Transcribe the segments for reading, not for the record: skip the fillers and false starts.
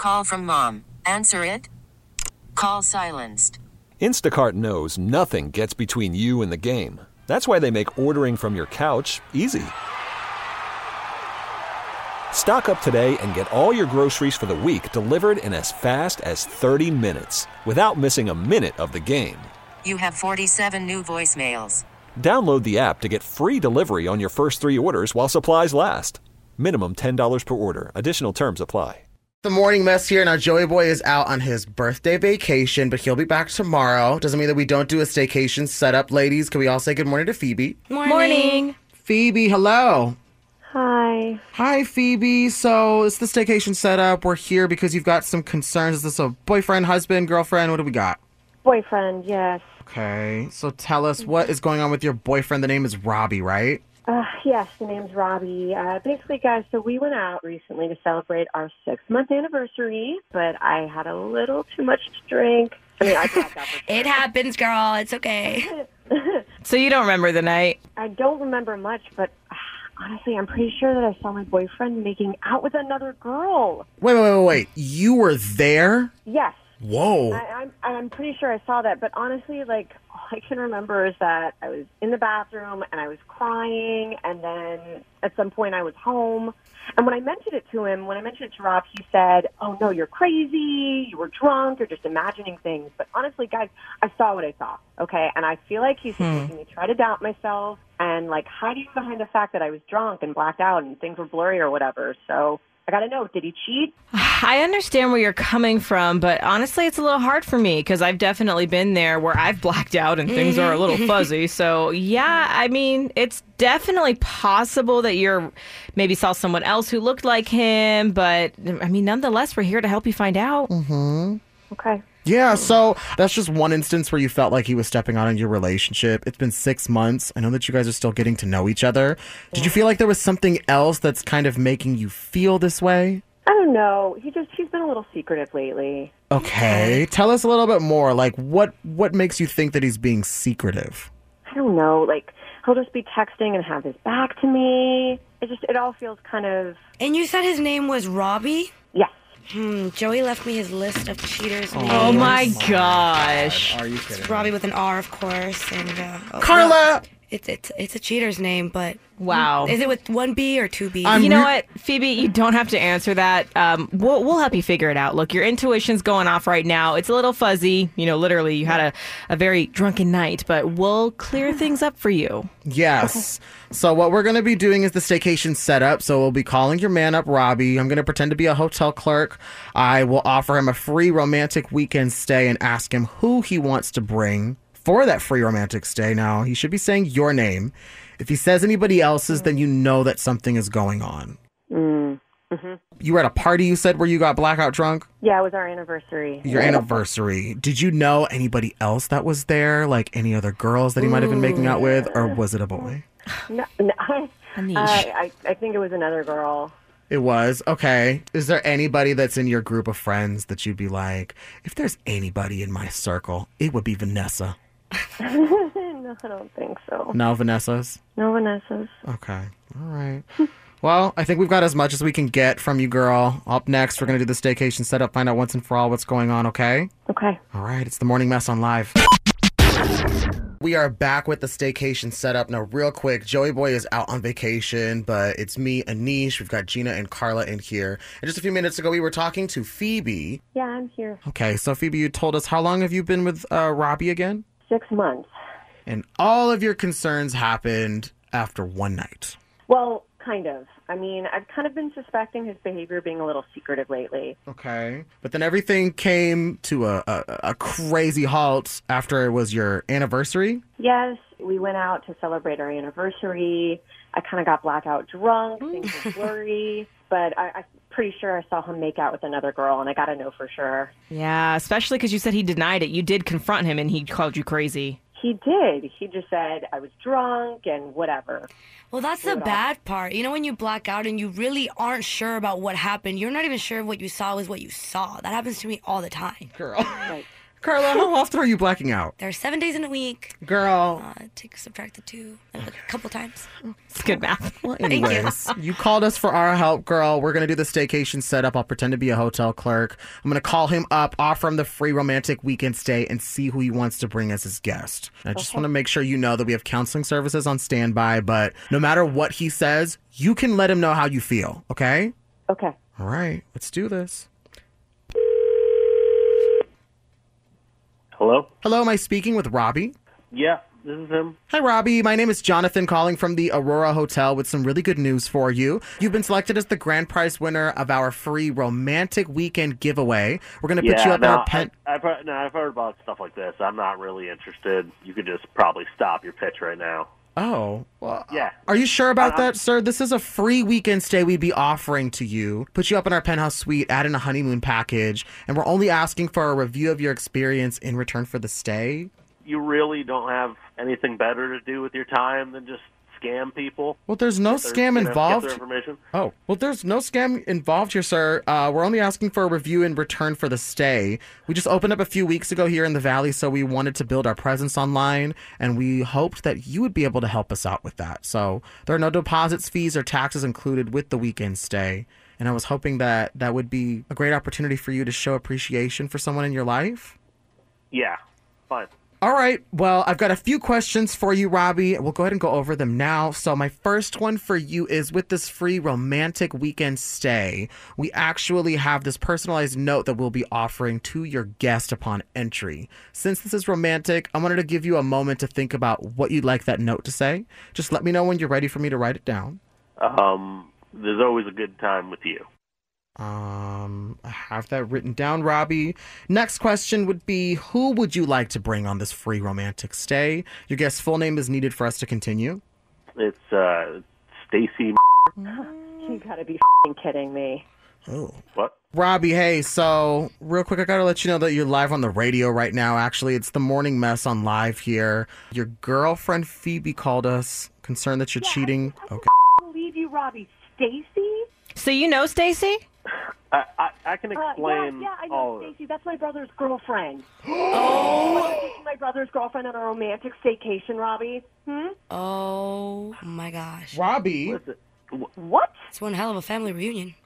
Call from mom. Answer it. Call silenced. Instacart knows nothing gets between you and the game. That's why they make ordering from your couch easy. Stock up today and get all your groceries for the week delivered in as fast as 30 minutes without missing a minute of the game. You have 47 new voicemails. Download the app to get free delivery on your first 3 orders while supplies last. Minimum $10 per order. Additional terms apply. The morning mess here. Now, Joey Boy is out on his birthday vacation, but he'll be back tomorrow. Doesn't mean that we don't do a staycation setup. Ladies, can we all say good morning to Phoebe? Morning. Phoebe, hello. Hi. Hi, Phoebe. So it's the staycation setup. We're here because you've got some concerns. Is this a boyfriend, husband, girlfriend? What do we got? Boyfriend, yes. Okay. So tell us, what is going on with your boyfriend? The name is Robbie, right? Yes, the name's Robbie. Basically, guys, so we went out recently to celebrate our 6-month anniversary, but I had a little too much to drink. I mean, I blacked out. It happens, girl. It's okay. So you don't remember the night? I don't remember much, but honestly, I'm pretty sure that I saw my boyfriend making out with another girl. Wait. You were there? Yes. Whoa. I'm pretty sure I saw that, but honestly, like, all I can remember is that I was in the bathroom and I was crying, and then at some point I was home. And when I mentioned it to him, when I mentioned it to Rob, he said, "Oh, no, you're crazy. You were drunk. You're just imagining things." But honestly, guys, I saw what I saw, okay? And I feel like he's making me try to doubt myself and, like, hiding behind the fact that I was drunk and blacked out and things were blurry or whatever. So I got to know, did he cheat? I understand where you're coming from, but honestly, it's a little hard for me because I've definitely been there where I've blacked out and things are a little fuzzy. So, yeah, I mean, it's definitely possible that you're maybe saw someone else who looked like him, but, I mean, nonetheless, we're here to help you find out. Mm-hmm. Okay. Yeah, so that's just one instance where you felt like he was stepping out on your relationship. It's been 6 months. I know that you guys are still getting to know each other. Did you feel like there was something else that's kind of making you feel this way? I don't know. He's been a little secretive lately. Okay. Tell us a little bit more. Like, what makes you think that he's being secretive? I don't know. Like, he'll just be texting and have his back to me. It all feels kind of... And you said his name was Robbie? Yes. Joey left me his list of cheaters' names. Oh, my gosh. Are you kidding? It's Robbie with an R, of course. And Carla! It's a cheater's name, but... Wow. Is it with 1 B or 2 B's? You know what, Phoebe, you don't have to answer that. We'll help you figure it out. Look, your intuition's going off right now. It's a little fuzzy. You know, literally, you had a very drunken night, but we'll clear things up for you. Yes. So what we're going to be doing is the staycation setup. So we'll be calling your man up, Robbie. I'm going to pretend to be a hotel clerk. I will offer him a free romantic weekend stay and ask him who he wants to bring for that free romantic stay. Now, he should be saying your name. If he says anybody else's, then you know that something is going on. Mm-hmm. You were at a party, you said, where you got blackout drunk? Yeah, it was our anniversary. Your anniversary. Did you know anybody else that was there? Like any other girls that he might have been making out with? Or was it a boy? No, Anish. I think it was another girl. It was? Okay. Is there anybody that's in your group of friends that you'd be like, if there's anybody in my circle, it would be Vanessa? No, I don't think so. No Vanessas? No Vanessas. Okay. All right. Well, I think we've got as much as we can get from you, girl. Up next, we're going to do the staycation setup, find out once and for all what's going on, okay? Okay. All right. It's the Morning Mess on Live. We are back with the staycation setup. Now, real quick, Joey Boy is out on vacation, but it's me, Anish. We've got Gina and Carla in here. And just a few minutes ago, we were talking to Phoebe. Yeah, I'm here. Okay, so Phoebe, you told us, how long have you been with Robbie again? 6 months. And all of your concerns happened after one night. Well, kind of. I mean, I've kind of been suspecting his behavior being a little secretive lately. Okay. But then everything came to a crazy halt after it was your anniversary? Yes, we went out to celebrate our anniversary. I kind of got blackout drunk. Things were blurry. But I'm pretty sure I saw him make out with another girl, and I got to know for sure. Yeah, especially because you said he denied it. You did confront him, and he called you crazy. He did. He just said I was drunk and whatever. Well, that's the bad part. You know, when you black out and you really aren't sure about what happened, you're not even sure if what you saw was what you saw. That happens to me all the time. Girl. Right. Carla, how often are you blacking out? There are 7 days in a week. Girl. Subtract the 2 a couple times. It's good math. Well, anyways, you called us for our help, girl. We're going to do the staycation setup. I'll pretend to be a hotel clerk. I'm going to call him up, offer him the free romantic weekend stay, and see who he wants to bring as his guest. I just want to make sure you know that we have counseling services on standby, but no matter what he says, you can let him know how you feel, okay? Okay. All right, let's do this. Hello? Hello, am I speaking with Robbie? Yeah, this is him. Hi, Robbie. My name is Jonathan, calling from the Aurora Hotel with some really good news for you. You've been selected as the grand prize winner of our free romantic weekend giveaway. We're going to put you up in our pen. I've heard about stuff like this. I'm not really interested. You could just probably stop your pitch right now. Oh, well, Yeah. Are you sure about that, sir? This is a free weekend stay we'd be offering to you. Put you up in our penthouse suite, add in a honeymoon package, and we're only asking for a review of your experience in return for the stay. You really don't have anything better to do with your time than just scam people? Well, there's no scam involved. Get their information? Oh, well, there's no scam involved here, sir. We're only asking for a review in return for the stay. We just opened up a few weeks ago here in the Valley, so we wanted to build our presence online, and we hoped that you would be able to help us out with that. So there are no deposits, fees, or taxes included with the weekend stay. And I was hoping that that would be a great opportunity for you to show appreciation for someone in your life. Yeah, fine. All right. Well, I've got a few questions for you, Robbie. We'll go ahead and go over them now. So my first one for you is, with this free romantic weekend stay, we actually have this personalized note that we'll be offering to your guest upon entry. Since this is romantic, I wanted to give you a moment to think about what you'd like that note to say. Just let me know when you're ready for me to write it down. There's always a good time with you. I have that written down, Robbie. Next question would be, who would you like to bring on this free romantic stay? Your guest's full name is needed for us to continue. It's Stacy. You gotta be kidding me. Oh. What? Robbie, hey, so real quick, I gotta let you know that you're live on the radio right now. Actually, it's the Morning Mess on live here. Your girlfriend Phoebe called us, concerned that you're cheating. I Okay. can't believe you, Robbie. Stacy? So you know Stacy? I can explain yeah, I all know of Stacy. That's my brother's girlfriend. Oh! Taking my brother's girlfriend on a romantic staycation, Robbie. Oh my gosh. Robbie? Listen, What? It's one hell of a family reunion.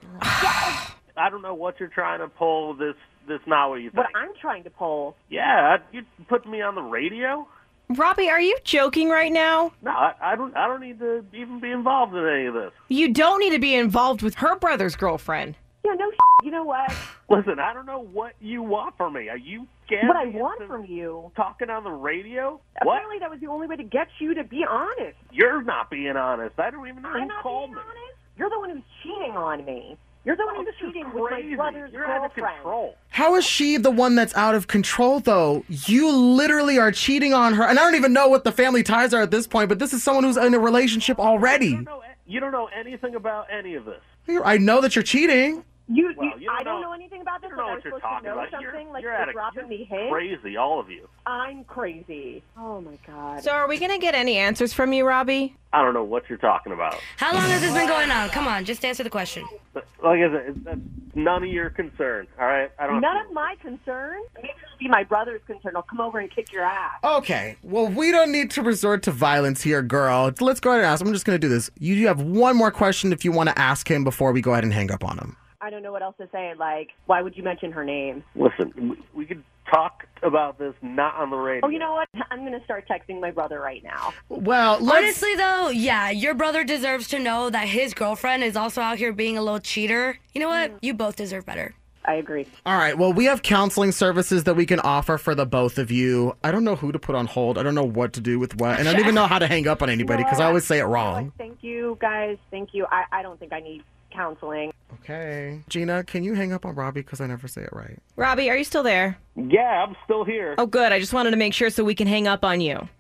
I don't know what you're trying to pull. This not what you think. What I'm trying to pull. Yeah, you put me on the radio? Robbie, are you joking right now? No, I don't need to even be involved in any of this. You don't need to be involved with her brother's girlfriend. Yeah, no. You know what? Listen, I don't know what you want from me. Are you What I want from you. talking on the radio? Apparently, that was the only way to get you to be honest. You're not being honest. I don't even know I'm who not called being me. honest. You're the one who's cheating on me. You're the one who's This is cheating with crazy. my brother's You're out of girlfriend. control. How is she the one that's out of control, though? You literally are cheating on her. And I don't even know what the family ties are at this point, but this is someone who's in a relationship already. You don't know anything about any of this. I know that you're cheating. I don't know anything about this. You don't know I what was you're supposed talking to know about. something. Like You're you're dropping me hints. crazy, all of you. I'm crazy. Oh my god. So are we going to get any answers from you, Robbie? I don't know what you're talking about. How long has this been going on? Come on, just answer the question. But like I said, that's none of your concern, all right? I don't. None of my concern. Maybe it'll be my brother's concern. I'll come over and kick your ass. Okay, well, we don't need to resort to violence here, girl. Let's go ahead and ask. I'm just going to do this. You have one more question if you want to ask him before we go ahead and hang up on him. I don't know what else to say. Like, why would you mention her name? Listen, we could talk about this not on the radio. Oh, you know what? I'm going to start texting my brother right now. Well, let's... Honestly, though, yeah, your brother deserves to know that his girlfriend is also out here being a little cheater. You know what? You both deserve better. I agree. All right, well, we have counseling services that we can offer for the both of you. I don't know who to put on hold. I don't know what to do with what. And I don't even know how to hang up on anybody because I always say it wrong. Thank you, guys. Thank you. I don't think I need counseling. Okay. Gina, can you hang up on Robbie because I never say it right? Robbie, are you still there? Yeah, I'm still here. Oh, good. I just wanted to make sure so we can hang up on you.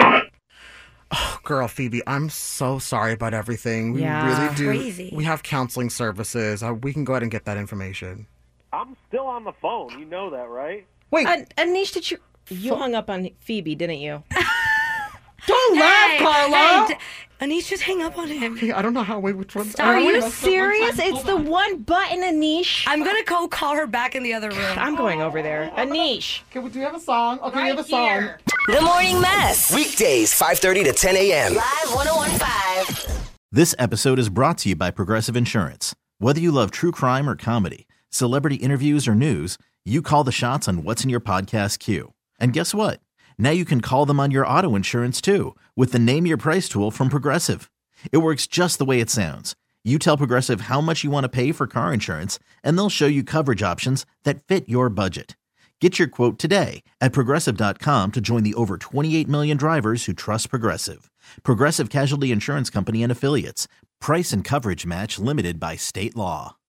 Oh, girl, Phoebe, I'm so sorry about everything. We Yeah. really do. Crazy. We have counseling services. We can go ahead and get that information. I'm still on the phone. You know that, right? Wait. Anish, did you hung up on Phoebe, didn't you? Don't laugh, Carla. Anish, just hang up on him. Okay, I don't know how we would. Are you serious? It's the one button, Anish. I'm gonna go call her back in the other room. I'm going over there. Anish. Okay, do we have a song? Okay, we have a song. The Morning Mess. Weekdays, 5:30 to 10 a.m. Live 101.5. This episode is brought to you by Progressive Insurance. Whether you love true crime or comedy, celebrity interviews or news, you call the shots on what's in your podcast queue. And guess what? Now you can call them on your auto insurance too with the Name Your Price tool from Progressive. It works just the way it sounds. You tell Progressive how much you want to pay for car insurance, and they'll show you coverage options that fit your budget. Get your quote today at Progressive.com to join the over 28 million drivers who trust Progressive. Progressive Casualty Insurance Company and Affiliates. Price and coverage match limited by state law.